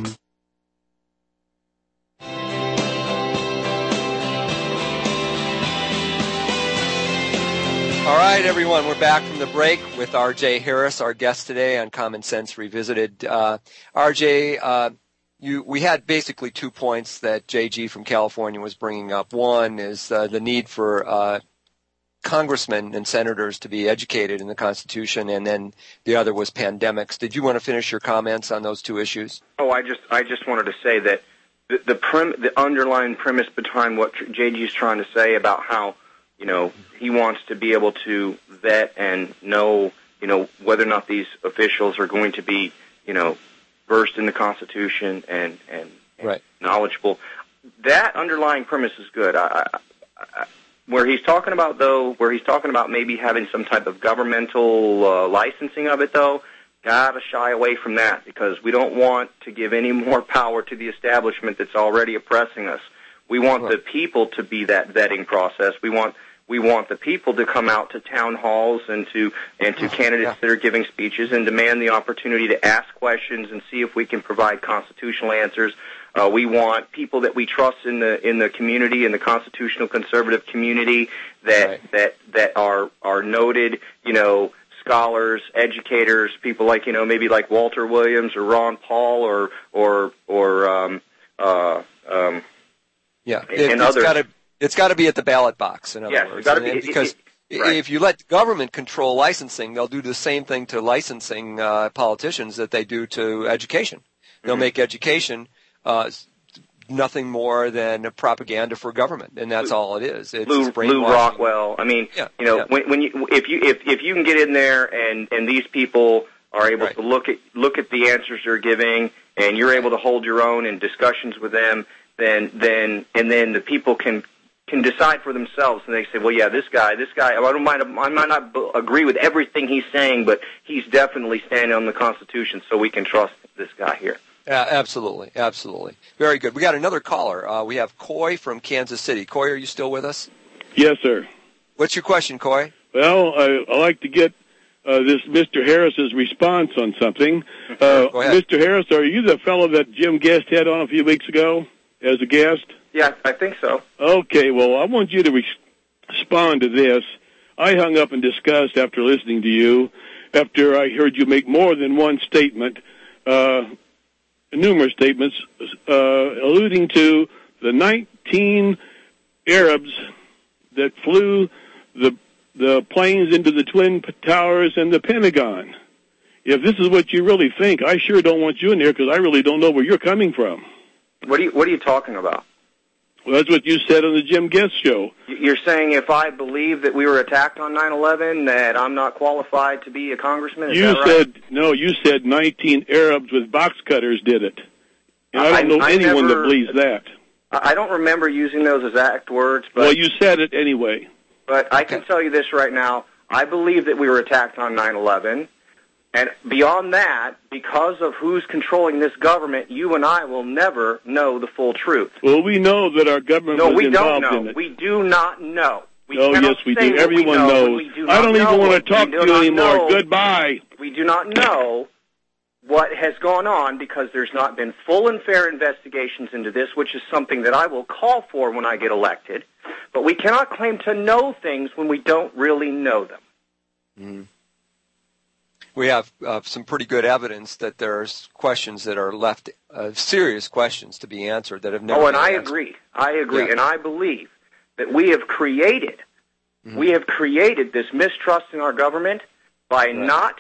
All right, everyone, we're back from the break with R J Harris, our guest today on Common Sense Revisited. Uh, R J, uh, you, we had basically two points that J G from California was bringing up. One is uh, the need for uh, congressmen and senators to be educated in the Constitution, and then the other was pandemics. Did you want to finish your comments on those two issues? Oh, I just I just wanted to say that the the, prim, the underlying premise behind what J G is trying to say about how, you know, he wants to be able to vet and know, you know, whether or not these officials are going to be, you know, versed in the Constitution and, and, and right. knowledgeable. That underlying premise is good. I, I, I, where he's talking about, though, where he's talking about maybe having some type of governmental uh, licensing of it, though, gotta shy away from that, because we don't want to give any more power to the establishment that's already oppressing us. We want right. the people to be that vetting process. We want We want the people to come out to town halls and to and to candidates that are giving speeches and demand the opportunity to ask questions and see if we can provide constitutional answers. Uh, we want people that we trust in the in the community, in the constitutional conservative community, that right. that that are are noted, you know, scholars, educators, people like, you know, maybe like Walter Williams or Ron Paul or or or um, uh, um, yeah, and, it, and it's others. Gotta- It's got to be at the ballot box, in other yes, words. Gotta be, because it, it, right. if you let the government control licensing, they'll do the same thing to licensing uh, politicians that they do to education. They'll mm-hmm. make education uh, nothing more than a propaganda for government, and that's Lou, all it is. It's Lou, Lou Rockwell. I mean, yeah, you know, yeah. when, when you if you if if you can get in there and and these people are able right. to look at look at the answers they're giving, and you're able to hold your own in discussions with them, then then and then the people can can decide for themselves, and they say, well, yeah, this guy, this guy, I don't mind, I might not b- agree with everything he's saying, but he's definitely standing on the Constitution, so we can trust this guy here. Uh, absolutely, absolutely. Very good. We got another caller. Uh, we have Coy from Kansas City. Coy, are you still with us? Yes, sir. What's your question, Coy? Well, I, I like to get uh, this Mister Harris's response on something. Uh, Go ahead. Mister Harris, are you the fellow that Jim Guest had on a few weeks ago as a guest? Yeah, I think so. Okay, well, I want you to re- respond to this. I hung up in disgust after listening to you, after I heard you make more than one statement, uh, numerous statements, uh, alluding to the nineteen Arabs that flew the the planes into the Twin Towers and the Pentagon. If this is what you really think, I sure don't want you in there because I really don't know where you're coming from. What are you What are you talking about? Well, that's what you said on the Jim Guest show. You're saying if I believe that we were attacked on nine eleven, that I'm not qualified to be a congressman? Is you that right? said, no, you said nineteen Arabs with box cutters did it. And I don't know I, I anyone never, that believes that. I don't remember using those exact words. But, well, you said it anyway. But I can tell you this right now. I believe that we were attacked on nine eleven. And beyond that, because of who's controlling this government, you and I will never know the full truth. Well, we know that our government no, was we involved don't know. in it. We do not know. We oh, yes, we do. Everyone we know, knows. We do I don't even want to talk to to you anymore. Know. Goodbye. We do not know what has gone on because there's not been full and fair investigations into this, which is something that I will call for when I get elected. But we cannot claim to know things when we don't really know them. Mm-hmm. We have uh, some pretty good evidence that there's questions that are left, uh, serious questions to be answered that have never Oh, and been I answered. agree. I agree. Yeah. And I believe that we have created, mm-hmm. we have created this mistrust in our government by right. not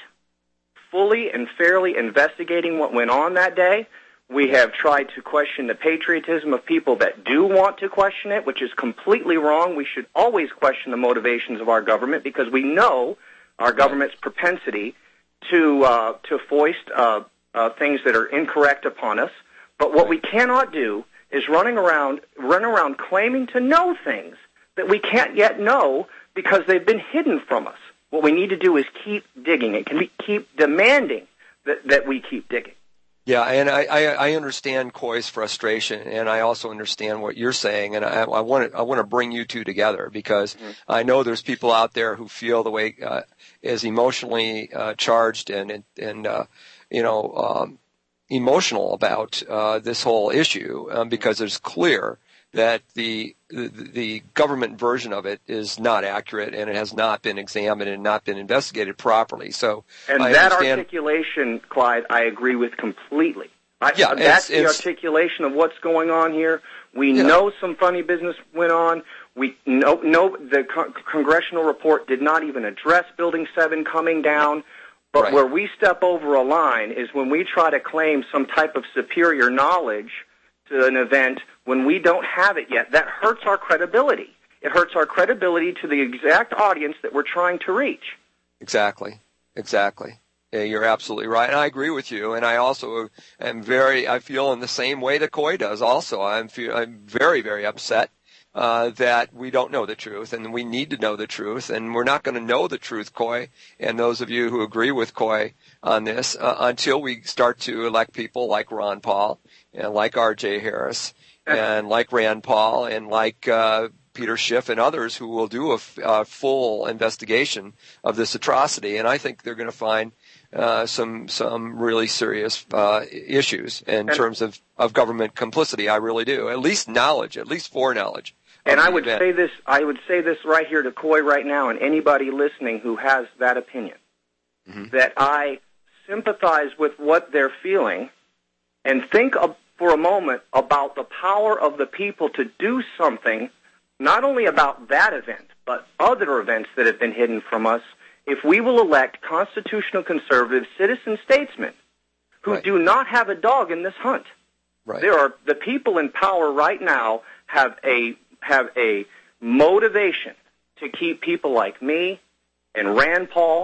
fully and fairly investigating what went on that day. We have tried to question the patriotism of people that do want to question it, which is completely wrong. We should always question the motivations of our government because we know our government's propensity to uh, to foist uh, uh, things that are incorrect upon us. But what we cannot do is running around run around claiming to know things that we can't yet know because they've been hidden from us. What we need to do is keep digging. It can be keep demanding that, that we keep digging. Yeah, and I, I, I understand Coy's frustration, and I also understand what you're saying, and I, I want to I want to bring you two together because mm-hmm. I know there's people out there who feel the way uh, is emotionally uh, charged and and, and uh, you know um, emotional about uh, this whole issue um, because it's clear that the, the the government version of it is not accurate and it has not been examined and not been investigated properly. So, and I that understand. articulation, Clyde, I agree with completely. I, yeah, that's it's, the it's, articulation of what's going on here. We yeah. know some funny business went on. We know, know the con- congressional report did not even address Building seven coming down. But right. where we step over a line is when we try to claim some type of superior knowledge to an event when we don't have it yet. That hurts our credibility. It hurts our credibility to the exact audience that we're trying to reach. Exactly. Exactly. Yeah, you're absolutely right. And I agree with you. And I also am very, I feel in the same way that Coy does also. I'm, feel, I'm very, very upset uh, that we don't know the truth and we need to know the truth. And we're not going to know the truth, Coy, and those of you who agree with Coy on this uh, until we start to elect people like Ron Paul and like R J Harris and like Rand Paul and like uh, Peter Schiff and others who will do a, f- a full investigation of this atrocity. And I think they're going to find uh, some some really serious uh, issues in terms of, of government complicity. I really do. At least knowledge, at least foreknowledge. And I would event. say this. I would say this right here to Coy right now, and anybody listening who has that opinion, mm-hmm. that I sympathize with what they're feeling, and think of, for a moment about the power of the people to do something, not only about that event, but other events that have been hidden from us, if we will elect constitutional conservative citizen statesmen who right. do not have a dog in this hunt. Right. There are the people in power right now have a have a motivation to keep people like me and Rand Paul and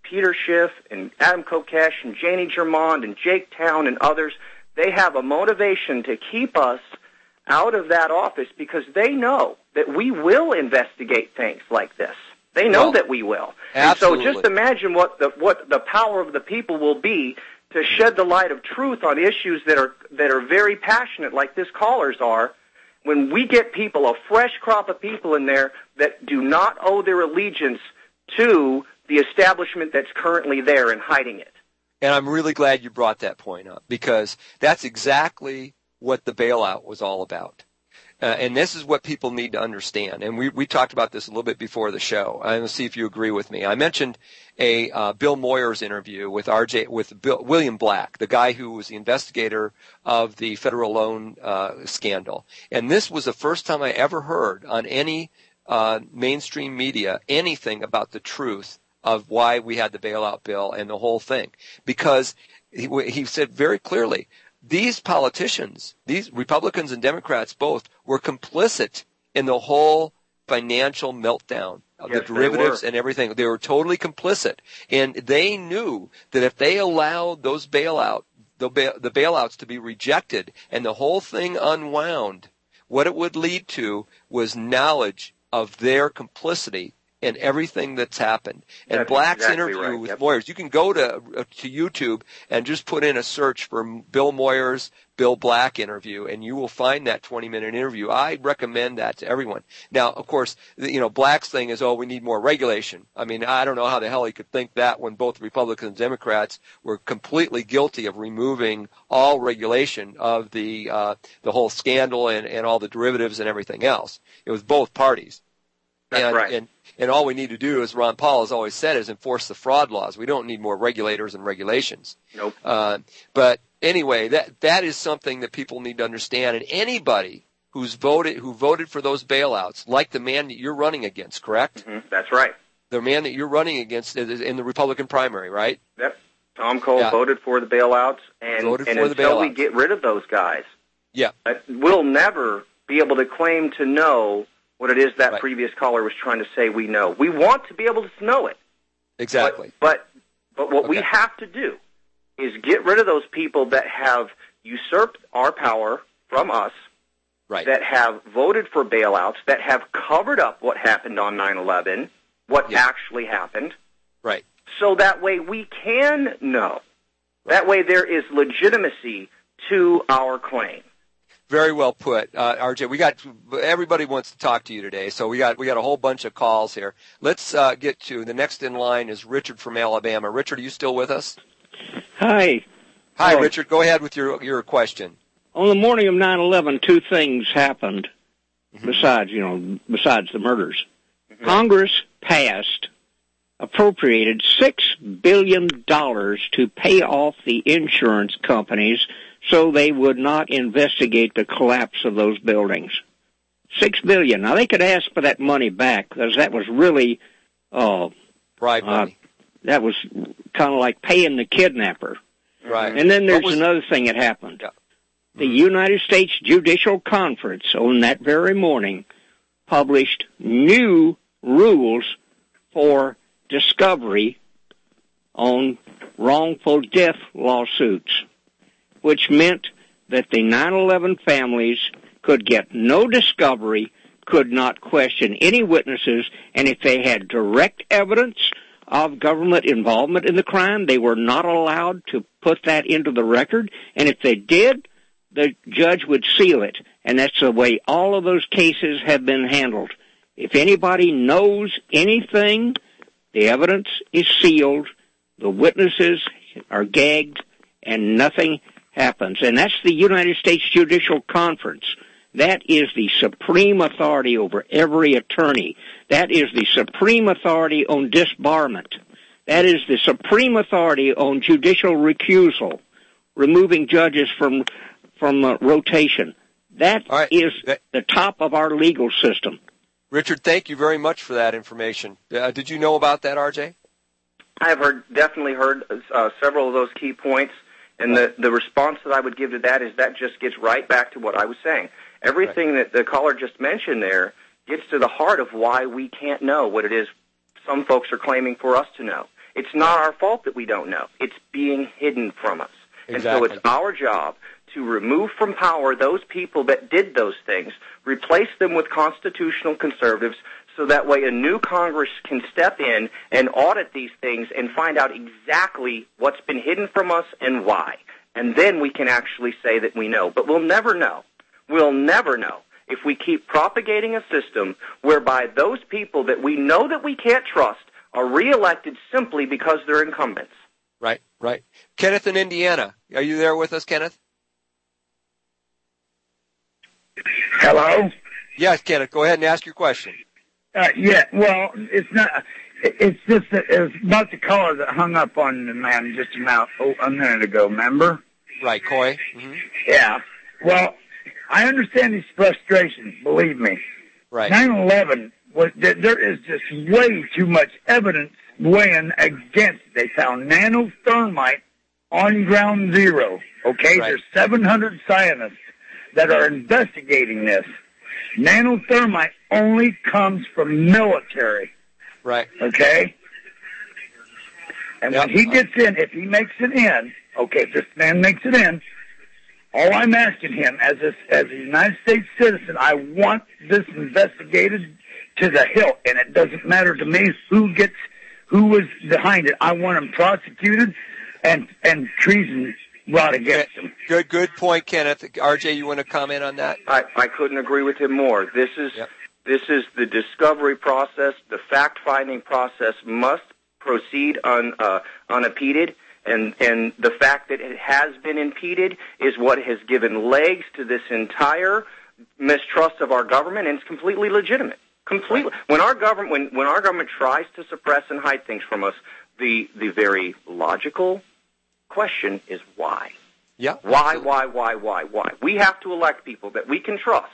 Peter Schiff and Adam Kokesh and Janie Germond and Jake Town and others, they have a motivation to keep us out of that office because they know that we will investigate things like this. They know well, that we will. Absolutely. And so just imagine what the what the power of the people will be to shed the light of truth on issues that are that are very passionate, like this callers are, when we get people, a fresh crop of people in there that do not owe their allegiance to the establishment that's currently there and hiding it. And I'm really glad you brought that point up, because that's exactly what the bailout was all about. Uh, and this is what people need to understand. And we, we talked about this a little bit before the show. I'm going to see if you agree with me. I mentioned a uh, Bill Moyers interview with R J with Bill, William Black, the guy who was the investigator of the federal loan uh, scandal. And this was the first time I ever heard on any uh, mainstream media anything about the truth of why we had the bailout bill and the whole thing. Because he, he said very clearly, these politicians, these Republicans and Democrats both, were complicit in the whole financial meltdown of yes, the derivatives and everything. They were totally complicit. And they knew that if they allowed those bailout, the, bail, the bailouts to be rejected and the whole thing unwound, what it would lead to was knowledge of their complicity in everything that's happened. And that's Black's exactly interview right. with yep. Moyers, you can go to uh, to YouTube and just put in a search for Bill Moyers, Bill Black interview, and you will find that twenty-minute interview. I recommend that to everyone. Now, of course, you know, Black's thing is, oh, we need more regulation. I mean, I don't know how the hell he could think that when both Republicans and Democrats were completely guilty of removing all regulation of the uh, the whole scandal and, and all the derivatives and everything else. It was both parties. That's and, right. And, and all we need to do, as Ron Paul has always said, is enforce the fraud laws. We don't need more regulators and regulations. Nope. Uh, but anyway, that that is something that people need to understand. And anybody who's voted who voted for those bailouts, like the man that you're running against, correct? Mm-hmm. That's right. The man that you're running against is in the Republican primary, right? Yep. Tom Cole Yeah. voted for the bailouts, and, Voted and for the until we bailouts. get rid of those guys, Yeah. uh, we'll never be able to claim to know what it is that Right. previous caller was trying to say we know. We want to be able to know it. Exactly. But but, but what we Okay. have to do is get rid of those people that have usurped our power from us, Right. that have voted for bailouts, that have covered up what happened on nine eleven, what Yeah. actually happened, Right. so that way we can know. That way there is legitimacy to our claim. Very well put, uh, R J. We got everybody wants to talk to you today, so we got we got a whole bunch of calls here. Let's uh, get to the next in line is Richard from Alabama. Richard, are you still with us? Hi. Hi, Oh. Richard. Go ahead with your your question. On the morning of nine eleven, two things happened besides, you know, besides the murders. Congress passed, appropriated six billion dollars to pay off the insurance companies so they would not investigate the collapse of those buildings. Six billion. Now, they could ask for that money back because that was really, uh, Bribe uh, money. that was kind of like paying the kidnapper. Right. And then there's What was- another thing that happened. Yeah. The United States Judicial Conference on that very morning published new rules for discovery on wrongful death lawsuits, which meant that the nine eleven families could get no discovery, could not question any witnesses, and if they had direct evidence of government involvement in the crime, they were not allowed to put that into the record, and if they did, the judge would seal it, and that's the way all of those cases have been handled. If anybody knows anything, the evidence is sealed, the witnesses are gagged, and nothing happens. And that's the United States Judicial Conference. That is the supreme authority over every attorney. That is the supreme authority on disbarment. That is the supreme authority on judicial recusal, removing judges from from uh, rotation. That All right. is the top of our legal system. Richard, thank you very much for that information. Uh, did you know about that, R J? I have heard, definitely heard uh, several of those key points, and the, the response that I would give to that is that just gets right back to what I was saying. Everything right. that the caller just mentioned there gets to the heart of why we can't know what it is some folks are claiming for us to know. It's not our fault that we don't know. It's being hidden from us. Exactly. And so it's our job to remove from power those people that did those things, replace them with constitutional conservatives, so that way a new Congress can step in and audit these things and find out exactly what's been hidden from us and why. And then we can actually say that we know. But we'll never know. We'll never know if we keep propagating a system whereby those people that we know that we can't trust are reelected simply because they're incumbents. Right, right. Kenneth in Indiana. Are you there with us, Kenneth? Hello? Yes, Kenneth. Go ahead and ask your question. Uh, yeah, well, it's not, it's just that it was about the caller that hung up on the man just a, minute, oh, a minute ago, remember? Right, Coy. Mm-hmm. Yeah. Well, I understand his frustration, believe me. Right. nine eleven, was, there is just way too much evidence weighing against it. They found nanothermite on ground zero, okay? Right. There's seven hundred scientists that are investigating this. Nanothermite only comes from military. Right. Okay? And yep. when he gets in, if he makes it in, okay, if this man makes it in, all I'm asking him as a, as a United States citizen, I want this investigated to the hilt, and it doesn't matter to me who gets, who was behind it. I want him prosecuted and, and treason brought against him. Good, good point, Kenneth. R J, you want to comment on that? I, I couldn't agree with him more. This is yep. this is the discovery process. The fact-finding process must proceed un, uh, unimpeded, and and the fact that it has been impeded is what has given legs to this entire mistrust of our government, and it's completely legitimate. Completely. When our government when, when our government tries to suppress and hide things from us, the the very logical question is why. Yeah. Why, why, why, why, why? We have to elect people that we can trust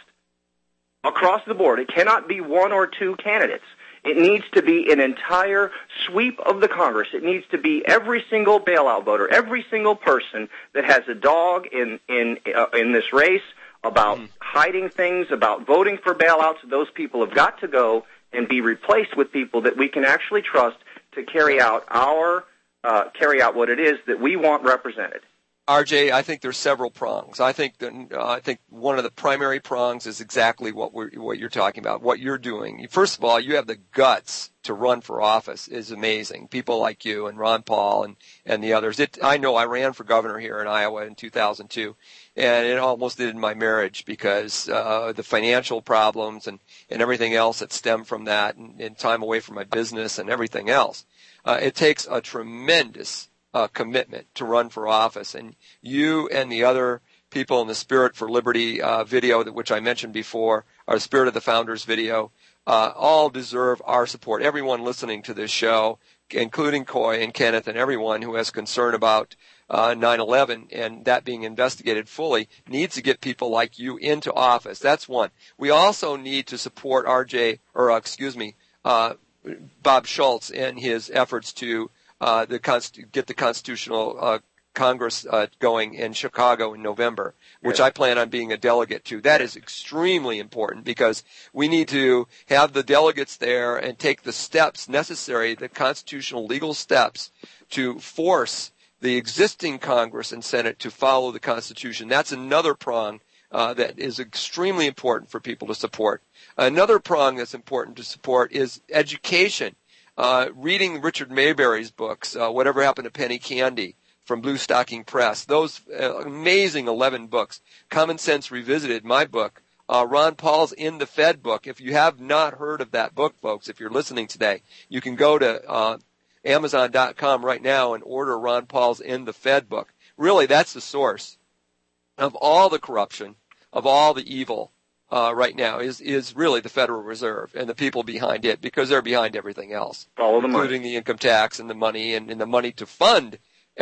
across the board. It cannot be one or two candidates. It needs to be an entire sweep of the Congress. It needs to be every single bailout voter, every single person that has a dog in in uh, in this race about mm. hiding things, about voting for bailouts. Those people have got to go and be replaced with people that we can actually trust to carry out our Uh, carry out what it is that we want represented. R J, I think there's several prongs. I think that uh, I think one of the primary prongs is exactly what we're what you're talking about, what you're doing. First of all, you have the guts to run for office is amazing. People like you and Ron Paul and and the others. It, I know I ran for governor here in Iowa in two thousand two, and it almost ended my marriage because uh, the financial problems and and everything else that stemmed from that, and, and time away from my business and everything else. Uh, it takes a tremendous uh, commitment to run for office, and you and the other people in the Spirit for Liberty uh, video, that which I mentioned before, our Spirit of the Founders video, uh, all deserve our support. Everyone listening to this show, including Coy and Kenneth and everyone who has concern about uh, nine eleven and that being investigated fully, needs to get people like you into office. That's one. We also need to support R J, or uh, excuse me, uh, Bob Schultz in his efforts to uh, the const- get the Constitutional uh, Congress uh, going in Chicago in November, which I plan on being a delegate to. That is extremely important because we need to have the delegates there and take the steps necessary, the constitutional legal steps, to force the existing Congress and Senate to follow the Constitution. That's another prong uh, that is extremely important for people to support. Another prong that's important to support is education. Uh, reading Richard Mayberry's books, uh, Whatever Happened to Penny Candy, from Blue Stocking Press. Those uh, amazing eleven books. Common Sense Revisited, my book. Uh, Ron Paul's In the Fed book. If you have not heard of that book, folks, if you're listening today, you can go to uh, Amazon dot com right now and order Ron Paul's In the Fed book. Really, that's the source of all the corruption, of all the evil uh, right now, is is really the Federal Reserve and the people behind it, because they're behind everything else, Follow the including money. the income tax and the money and, and the money to fund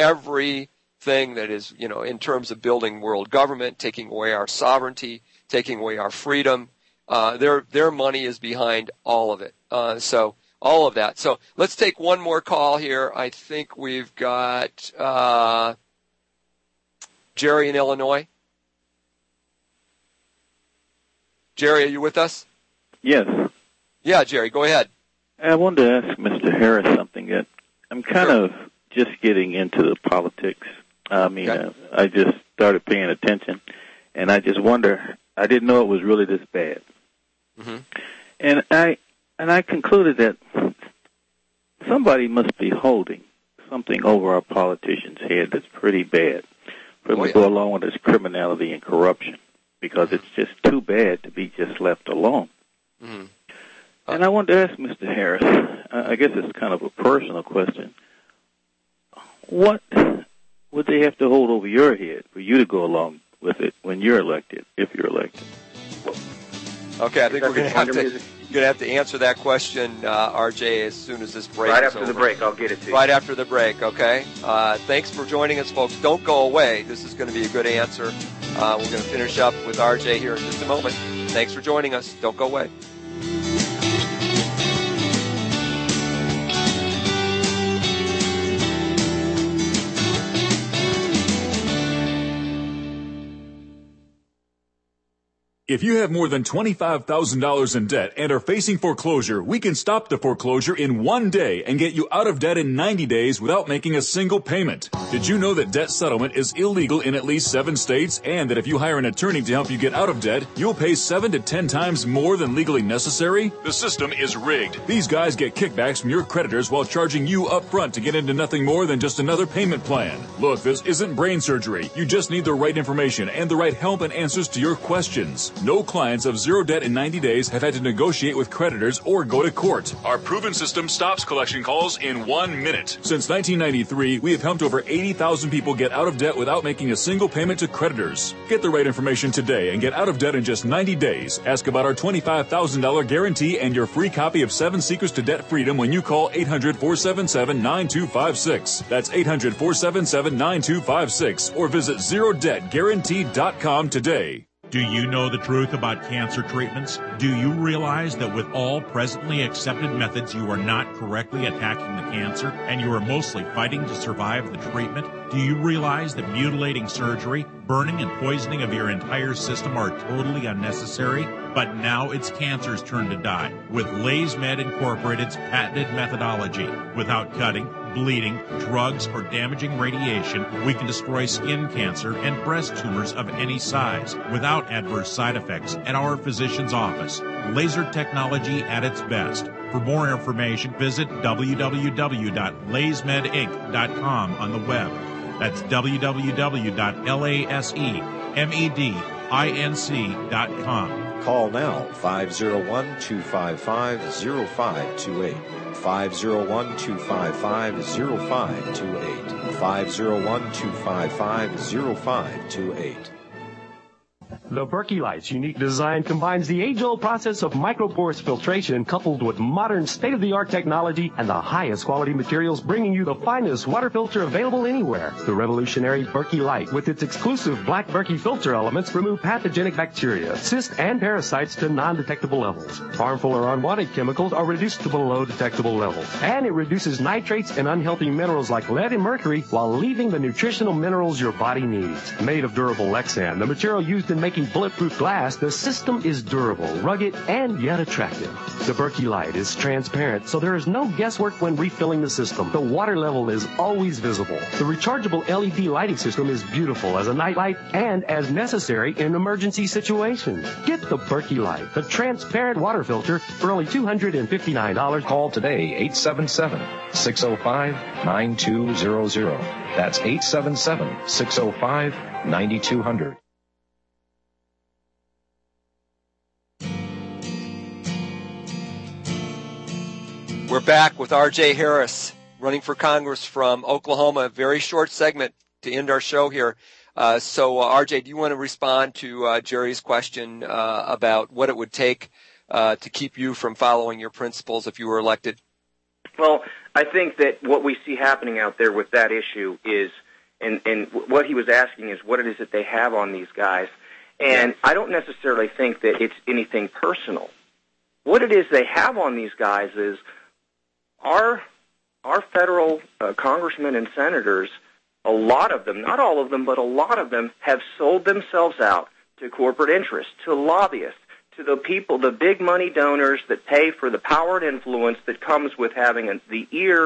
everything that is, you know, in terms of building world government, taking away our sovereignty, taking away our freedom. Uh, their their money is behind all of it. Uh, so all of that. So let's take one more call here. I think we've got uh, Jerry in Illinois. Jerry, are you with us? Yes. Yeah, Jerry, go ahead. I wanted to ask Mister Harris something. That I'm kind of just getting into the politics. I mean, Okay. uh, I just started paying attention, and I just wonder. I didn't know it was really this bad, Mm-hmm. and I and I concluded that somebody must be holding something over our politicians' head that's pretty bad for them Oh, to yeah. go along with this criminality and corruption, because it's just too bad to be just left alone. Mm-hmm. And I wanted to ask Mister Harris, I I guess it's kind of a personal question, what would they have to hold over your head for you to go along with it when you're elected, if you're elected? Okay, I think we're going to have to Music. going to have to answer that question, uh, R J, as soon as this break Right is after over. the break, I'll get it to you. Right after the break, okay? Uh, thanks for joining us, folks. Don't go away. This is going to be a good answer. Uh, we're going to finish up with R J here in just a moment. Thanks for joining us. Don't go away. If you have more than twenty-five thousand dollars in debt and are facing foreclosure, we can stop the foreclosure in one day and get you out of debt in ninety days without making a single payment. Did you know that debt settlement is illegal in at least seven states, and that if you hire an attorney to help you get out of debt, you'll pay seven to ten times more than legally necessary? The system is rigged. These guys get kickbacks from your creditors while charging you up front to get into nothing more than just another payment plan. Look, this isn't brain surgery. You just need the right information and the right help and answers to your questions. No clients of zero debt in ninety days have had to negotiate with creditors or go to court. Our proven system stops collection calls in one minute. Since nineteen ninety-three, we have helped over eighty thousand people get out of debt without making a single payment to creditors. Get the right information today and get out of debt in just ninety days. Ask about our twenty-five thousand dollars guarantee and your free copy of Seven Secrets to Debt Freedom when you call eight hundred, four seven seven, nine two five six. That's eight hundred, four seven seven, nine two five six or visit zero debt guarantee dot com today. Do you know the truth about cancer treatments? Do you realize that with all presently accepted methods, you are not correctly attacking the cancer and you are mostly fighting to survive the treatment? Do you realize that mutilating surgery, burning and poisoning of your entire system are totally unnecessary? But now it's cancer's turn to die with LaysMed Incorporated's patented methodology. Without cutting, bleeding, drugs, or damaging radiation, we can destroy skin cancer and breast tumors of any size without adverse side effects at our physician's office. Laser technology at its best. For more information, visit w w w dot lays med inc dot com on the web. That's w w w dot lasemed inc dot com. Call now, five oh one, two five five, oh five two eight. five oh one, two five five, oh five two eight. five oh one, two five five, oh five two eight. The Berkey Light's unique design combines the age-old process of microporous filtration coupled with modern state-of-the-art technology and the highest quality materials, bringing you the finest water filter available anywhere. The revolutionary Berkey Light, with its exclusive black Berkey filter elements, remove pathogenic bacteria, cysts, and parasites to non-detectable levels. Harmful or unwanted chemicals are reduced to below detectable levels. And it reduces nitrates and unhealthy minerals like lead and mercury while leaving the nutritional minerals your body needs. Made of durable Lexan, the material used in making bulletproof glass, the system is durable, rugged, and yet attractive. The Berkey Light is transparent, so there is no guesswork when refilling the system. The water level is always visible. The rechargeable L E D lighting system is beautiful as a nightlight and as necessary in emergency situations. Get the Berkey Light, the transparent water filter, for only two hundred fifty-nine dollars. Call today, eight seven seven, six oh five, nine two zero zero. That's eight seven seven, six oh five, nine two zero zero. We're back with R J Harris, running for Congress from Oklahoma. A very short segment to end our show here. Uh, so, uh, R J, do you want to respond to uh, Jerry's question uh, about what it would take uh, to keep you from following your principles if you were elected? Well, I think that what we see happening out there with that issue is, and, and what he was asking is what it is that they have on these guys. And I don't necessarily think that it's anything personal. What it is they have on these guys is our our federal uh, congressmen and senators, a lot of them, not all of them, but a lot of them have sold themselves out to corporate interests, to lobbyists, to the people, the big money donors that pay for the power and influence that comes with having a, the ear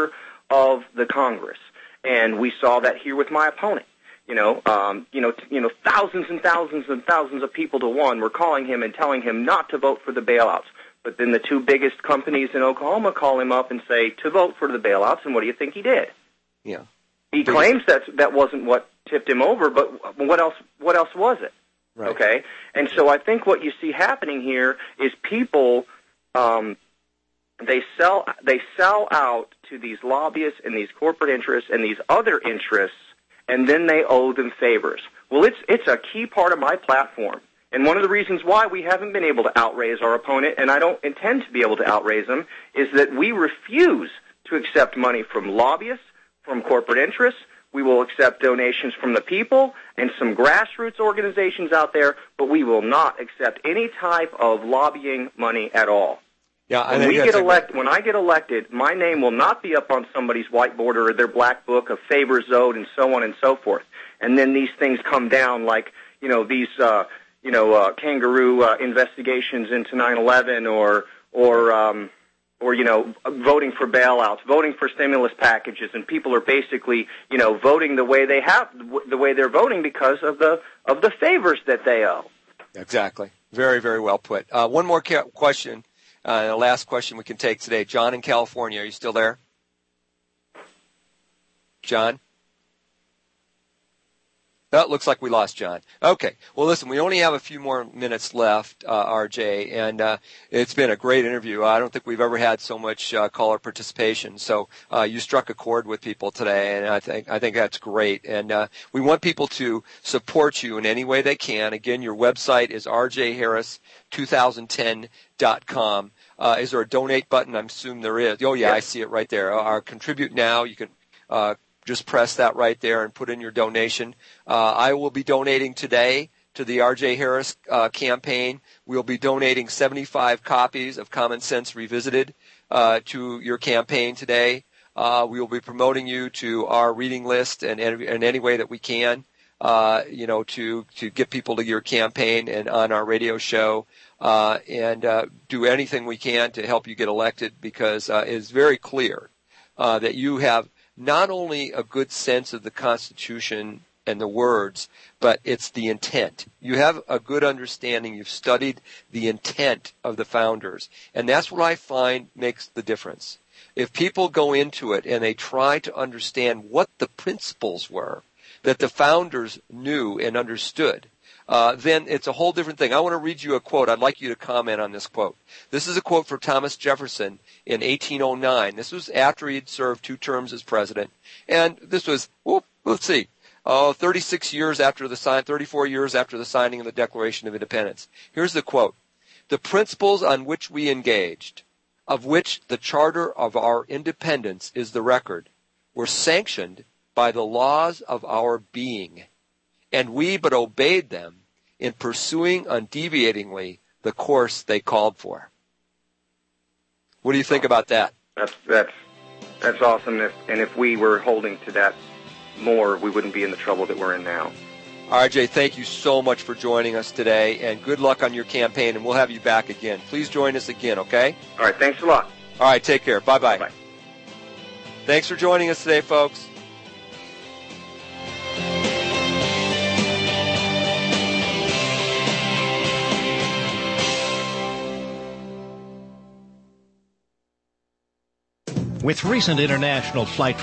of the Congress. And we saw that here with my opponent. You know, um, you know, you know, thousands and thousands and thousands of people to one were calling him and telling him not to vote for the bailouts. But then the two biggest companies in Oklahoma call him up and say to vote for the bailouts, and what do you think he did? Yeah. He claims that that wasn't what tipped him over, but what else? What else was it? Right. Okay, and so I think what you see happening here is people um, they sell they sell out to these lobbyists and these corporate interests and these other interests, and then they owe them favors. Well, it's it's a key part of my platform. And one of the reasons why we haven't been able to outraise our opponent, and I don't intend to be able to outraise him, is that we refuse to accept money from lobbyists, from corporate interests. We will accept donations from the people and some grassroots organizations out there, but we will not accept any type of lobbying money at all. Yeah, I when think we that's get a- elect, when I get elected, my name will not be up on somebody's whiteboard or their black book of favors owed and so on and so forth. And then these things come down like, you know, these, uh, you know, uh, kangaroo uh, investigations into nine eleven or, or, um, or, you know, voting for bailouts, voting for stimulus packages, and people are basically, you know, voting the way they have, the way they're voting because of the, of the favors that they owe. Exactly. Very, very well put. Uh, one more ca- question, uh, the last question we can take today. John in California, are you still there? John? Oh, it looks like we lost John. Okay. Well, listen, we only have a few more minutes left, uh, R J, and uh, it's been a great interview. I don't think we've ever had so much uh, caller participation. So uh, you struck a chord with people today, and I think I think that's great. And uh, we want people to support you in any way they can. Again, your website is r j harris two thousand ten dot com. Uh, is there a donate button? I assume there is. Oh, yeah, I see it right there. Our Contribute Now, you can uh, just press that right there and put in your donation. Uh, I will be donating today to the R J Harris uh, campaign. We'll be donating seventy-five copies of Common Sense Revisited uh, to your campaign today. Uh, we will be promoting you to our reading list in, in, in any way that we can, uh, you know, to, to get people to your campaign and on our radio show. Uh, and uh, do anything we can to help you get elected, because uh, it is very clear uh, that you have not only a good sense of the Constitution and the words, but it's the intent. You have a good understanding. You've studied the intent of the founders, and that's what I find makes the difference. If people go into it and they try to understand what the principles were that the founders knew and understood, Uh, then it's a whole different thing. I want to read you a quote. I'd like you to comment on this quote. This is a quote from Thomas Jefferson in eighteen oh nine. This was after he had served two terms as president. And this was, whoop, let's see, oh, thirty-six years after the sign, thirty-four years after the signing of the Declaration of Independence. Here's the quote. The principles on which we engaged, of which the charter of our independence is the record, were sanctioned by the laws of our being, and we but obeyed them in pursuing undeviatingly the course they called for. What do you think about that? That's that's that's awesome. If, and if we were holding to that more, we wouldn't be in the trouble that we're in now. R J, thank you so much for joining us today, and good luck on your campaign, and we'll have you back again. Please join us again, okay? All right, thanks a lot. All right, take care. Bye-bye. Bye-bye. Thanks for joining us today, folks. With recent international flight